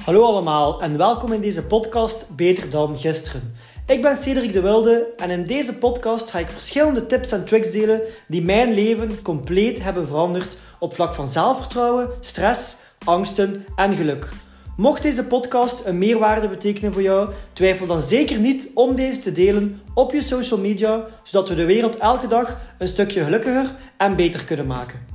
Hallo allemaal en welkom in deze podcast Beter dan Gisteren. Ik ben Cedric de Wilde en in deze podcast ga ik verschillende tips en tricks delen die mijn leven compleet hebben veranderd op vlak van zelfvertrouwen, stress, angsten en geluk. Mocht deze podcast een meerwaarde betekenen voor jou, twijfel dan zeker niet om deze te delen op je social media, zodat we de wereld elke dag een stukje gelukkiger en beter kunnen maken.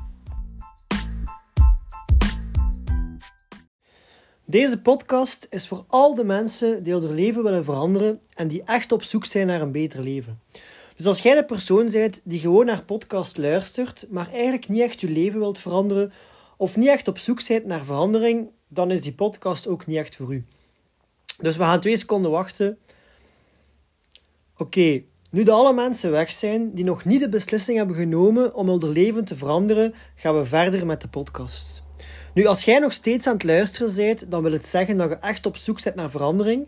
Deze podcast is voor al de mensen die hun leven willen veranderen en die echt op zoek zijn naar een beter leven. Dus als jij de persoon bent die gewoon naar podcast luistert, maar eigenlijk niet echt je leven wilt veranderen of niet echt op zoek bent naar verandering, dan is die podcast ook niet echt voor u. Dus we gaan 2 seconden wachten. Oké, nu dat alle mensen weg zijn die nog niet de beslissing hebben genomen om hun leven te veranderen, gaan we verder met de podcast. Nu, als jij nog steeds aan het luisteren bent, dan wil het zeggen dat je echt op zoek bent naar verandering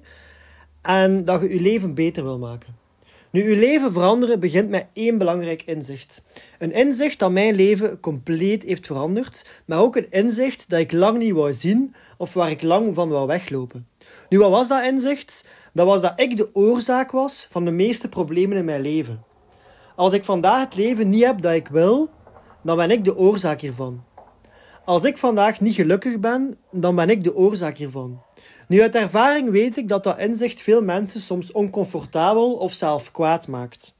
en dat je je leven beter wil maken. Nu, je leven veranderen begint met 1 belangrijk inzicht. Een inzicht dat mijn leven compleet heeft veranderd, maar ook een inzicht dat ik lang niet wou zien of waar ik lang van wou weglopen. Nu, wat was dat inzicht? Dat was dat ik de oorzaak was van de meeste problemen in mijn leven. Als ik vandaag het leven niet heb dat ik wil, dan ben ik de oorzaak hiervan. Als ik vandaag niet gelukkig ben, dan ben ik de oorzaak hiervan. Nu, uit ervaring weet ik dat inzicht veel mensen soms oncomfortabel of zelf kwaad maakt.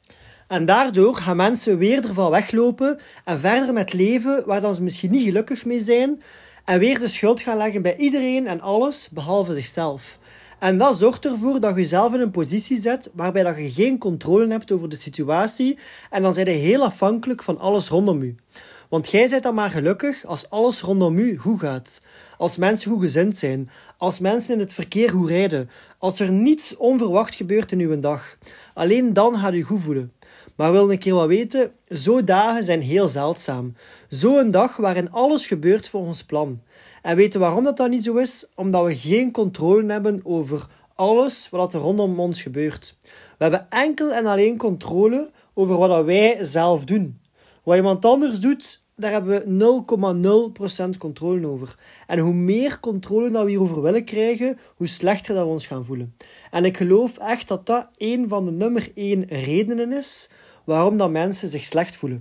En daardoor gaan mensen weer ervan weglopen en verder met leven waar dan ze misschien niet gelukkig mee zijn en weer de schuld gaan leggen bij iedereen en alles behalve zichzelf. En dat zorgt ervoor dat je jezelf in een positie zet waarbij dat je geen controle hebt over de situatie en dan ben je heel afhankelijk van alles rondom je. Want jij bent dan maar gelukkig als alles rondom u goed gaat. Als mensen goed gezind zijn. Als mensen in het verkeer goed rijden. Als er niets onverwacht gebeurt in uw dag. Alleen dan gaat u goed voelen. Maar wil een keer wat weten? Zo'n dagen zijn heel zeldzaam. Zo'n dag waarin alles gebeurt volgens plan. En weten waarom dat niet zo is? Omdat we geen controle hebben over alles wat er rondom ons gebeurt. We hebben enkel en alleen controle over wat wij zelf doen. Wat iemand anders doet, daar hebben we 0,0% controle over. En hoe meer controle dat we hierover willen krijgen, hoe slechter dat we ons gaan voelen. En ik geloof echt dat dat een van de nummer 1 redenen is waarom dat mensen zich slecht voelen.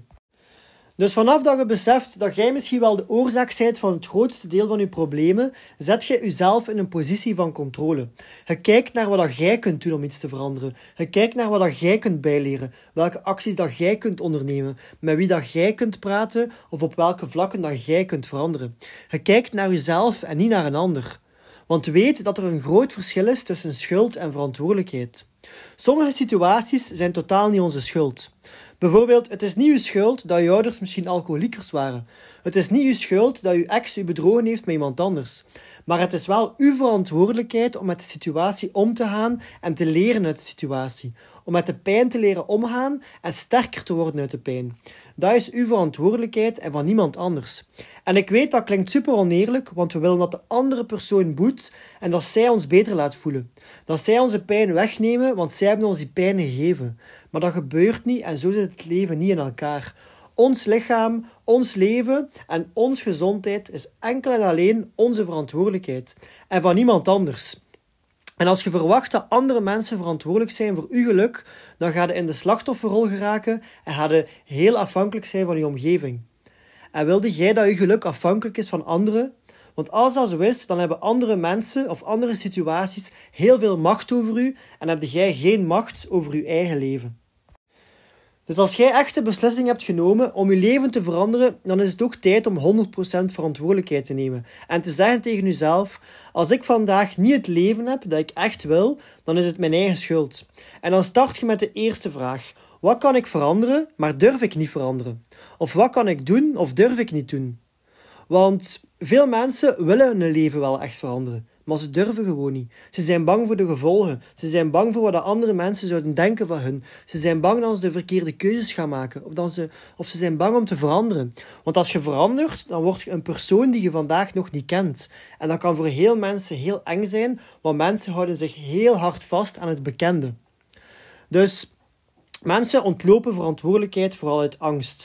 Dus vanaf dat je beseft dat jij misschien wel de oorzaak bent van het grootste deel van je problemen, zet je jezelf in een positie van controle. Je kijkt naar wat jij kunt doen om iets te veranderen. Je kijkt naar wat jij kunt bijleren, welke acties dat jij kunt ondernemen, met wie dat jij kunt praten of op welke vlakken dat jij kunt veranderen. Je kijkt naar jezelf en niet naar een ander. Want weet dat er een groot verschil is tussen schuld en verantwoordelijkheid. Sommige situaties zijn totaal niet onze schuld. Bijvoorbeeld, het is niet uw schuld dat je ouders misschien alcoholiekers waren. Het is niet uw schuld dat uw ex u bedrogen heeft met iemand anders. Maar het is wel uw verantwoordelijkheid om met de situatie om te gaan en te leren uit de situatie. Om met de pijn te leren omgaan en sterker te worden uit de pijn. Dat is uw verantwoordelijkheid en van niemand anders. En ik weet dat klinkt super oneerlijk, want we willen dat de andere persoon boet en dat zij ons beter laat voelen. Dat zij onze pijn wegnemen, want zij hebben ons die pijn gegeven. Maar dat gebeurt niet en zo zit het leven niet in elkaar. Ons lichaam, ons leven en onze gezondheid is enkel en alleen onze verantwoordelijkheid. En van niemand anders. En als je verwacht dat andere mensen verantwoordelijk zijn voor je geluk, dan ga je in de slachtofferrol geraken en ga je heel afhankelijk zijn van je omgeving. En wilde jij dat je geluk afhankelijk is van anderen? Want als dat zo is, dan hebben andere mensen of andere situaties heel veel macht over u en heb jij geen macht over je eigen leven. Dus als jij echt de beslissing hebt genomen om je leven te veranderen, dan is het ook tijd om 100% verantwoordelijkheid te nemen. En te zeggen tegen jezelf, als ik vandaag niet het leven heb dat ik echt wil, dan is het mijn eigen schuld. En dan start je met de eerste vraag. Wat kan ik veranderen, maar durf ik niet veranderen? Of wat kan ik doen of durf ik niet doen? Want veel mensen willen hun leven wel echt veranderen. Maar ze durven gewoon niet. Ze zijn bang voor de gevolgen. Ze zijn bang voor wat de andere mensen zouden denken van hun. Ze zijn bang dat ze de verkeerde keuzes gaan maken. Of ze zijn bang om te veranderen. Want als je verandert, dan word je een persoon die je vandaag nog niet kent. En dat kan voor heel mensen heel eng zijn, want mensen houden zich heel hard vast aan het bekende. Dus mensen ontlopen verantwoordelijkheid vooral uit angst.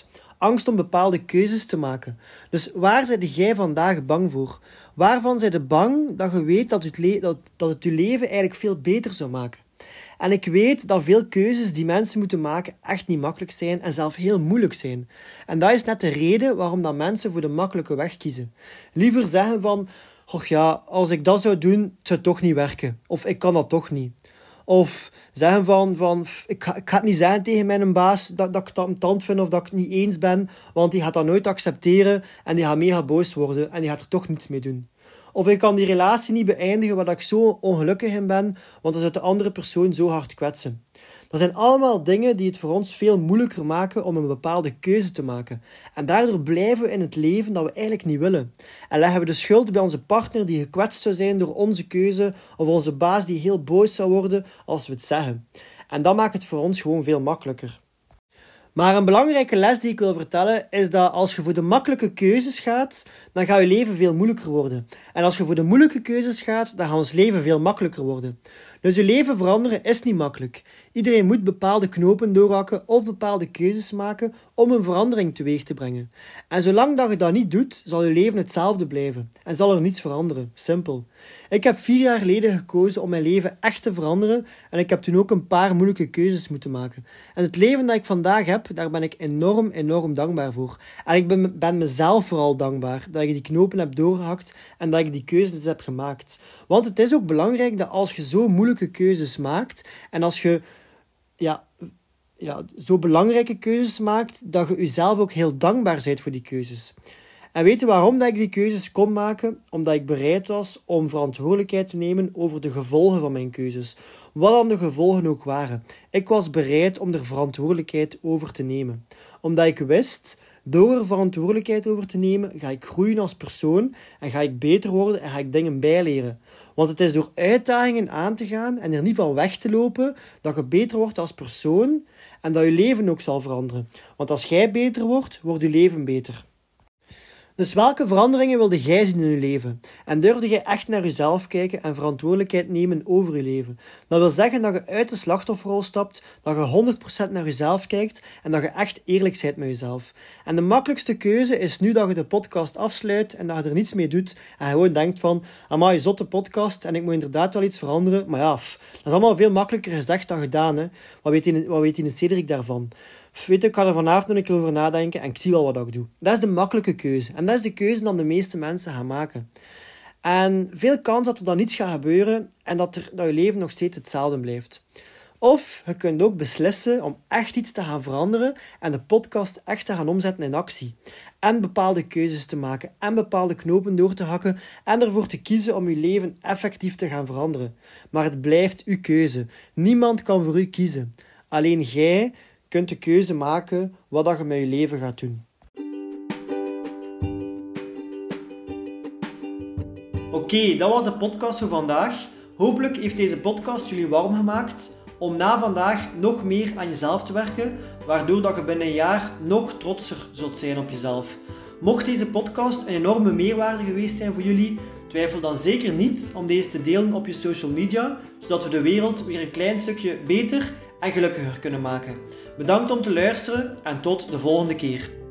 angst om bepaalde keuzes te maken. Dus waar zijt jij vandaag bang voor? Waarvan zijt je bang dat je weet dat het je leven eigenlijk veel beter zou maken? En ik weet dat veel keuzes die mensen moeten maken echt niet makkelijk zijn en zelfs heel moeilijk zijn. En dat is net de reden waarom dat mensen voor de makkelijke weg kiezen. Liever zeggen van, och ja, als ik dat zou doen, het zou toch niet werken. Of ik kan dat toch niet. Of zeggen van ik ga het niet zeggen tegen mijn baas dat ik dat een tand vind of dat ik het niet eens ben, want die gaat dat nooit accepteren en die gaat mega boos worden en die gaat er toch niets mee doen. Of ik kan die relatie niet beëindigen waar ik zo ongelukkig in ben, want dan zou de andere persoon zo hard kwetsen. Dat zijn allemaal dingen die het voor ons veel moeilijker maken om een bepaalde keuze te maken. En daardoor blijven we in het leven dat we eigenlijk niet willen. En leggen we de schuld bij onze partner die gekwetst zou zijn door onze keuze, of onze baas die heel boos zou worden als we het zeggen. En dat maakt het voor ons gewoon veel makkelijker. Maar een belangrijke les die ik wil vertellen is dat als je voor de makkelijke keuzes gaat, dan gaat je leven veel moeilijker worden. En als je voor de moeilijke keuzes gaat, dan gaat ons leven veel makkelijker worden. Dus je leven veranderen is niet makkelijk. Iedereen moet bepaalde knopen doorhakken of bepaalde keuzes maken om een verandering teweeg te brengen. En zolang dat je dat niet doet, zal je leven hetzelfde blijven en zal er niets veranderen. Simpel. Ik heb 4 jaar geleden gekozen om mijn leven echt te veranderen en ik heb toen ook een paar moeilijke keuzes moeten maken. En het leven dat ik vandaag heb, daar ben ik enorm dankbaar voor. En ik ben mezelf vooral dankbaar dat ik die knopen heb doorgehakt en dat ik die keuzes heb gemaakt. Want het is ook belangrijk dat als je zo moeilijke keuzes maakt en als je zo belangrijke keuzes maakt, dat je jezelf ook heel dankbaar bent voor die keuzes. En weet je waarom dat ik die keuzes kon maken? Omdat ik bereid was om verantwoordelijkheid te nemen over de gevolgen van mijn keuzes. Wat dan de gevolgen ook waren. Ik was bereid om er verantwoordelijkheid over te nemen. Omdat ik wist, door er verantwoordelijkheid over te nemen, ga ik groeien als persoon en ga ik beter worden en ga ik dingen bijleren. Want het is door uitdagingen aan te gaan en er niet van weg te lopen, dat je beter wordt als persoon en dat je leven ook zal veranderen. Want als jij beter wordt, wordt je leven beter. Dus welke veranderingen wilde jij zien in je leven? En durfde jij echt naar jezelf kijken en verantwoordelijkheid nemen over je leven? Dat wil zeggen dat je uit de slachtofferrol stapt, dat je 100% naar jezelf kijkt en dat je echt eerlijk bent met jezelf. En de makkelijkste keuze is nu dat je de podcast afsluit en dat je er niets mee doet en gewoon denkt van, amai, zotte podcast en ik moet inderdaad wel iets veranderen. Maar ja, dat is allemaal veel makkelijker gezegd dan gedaan. Hè? Wat weet die Cedric daarvan? Weet je, ik ga er vanavond nog een keer over nadenken en ik zie wel wat ik doe. Dat is de makkelijke keuze. En dat is de keuze die de meeste mensen gaan maken. En veel kans dat er dan niets gaat gebeuren en dat je leven nog steeds hetzelfde blijft. Of je kunt ook beslissen om echt iets te gaan veranderen en de podcast echt te gaan omzetten in actie. En bepaalde keuzes te maken en bepaalde knopen door te hakken en ervoor te kiezen om je leven effectief te gaan veranderen. Maar het blijft uw keuze. Niemand kan voor u kiezen. Alleen jij kunt de keuze maken wat je met je leven gaat doen. Oké, dat was de podcast voor vandaag. Hopelijk heeft deze podcast jullie warm gemaakt om na vandaag nog meer aan jezelf te werken, waardoor dat je binnen een jaar nog trotser zult zijn op jezelf. Mocht deze podcast een enorme meerwaarde geweest zijn voor jullie, twijfel dan zeker niet om deze te delen op je social media, zodat we de wereld weer een klein stukje beter en gelukkiger kunnen maken. Bedankt om te luisteren en tot de volgende keer.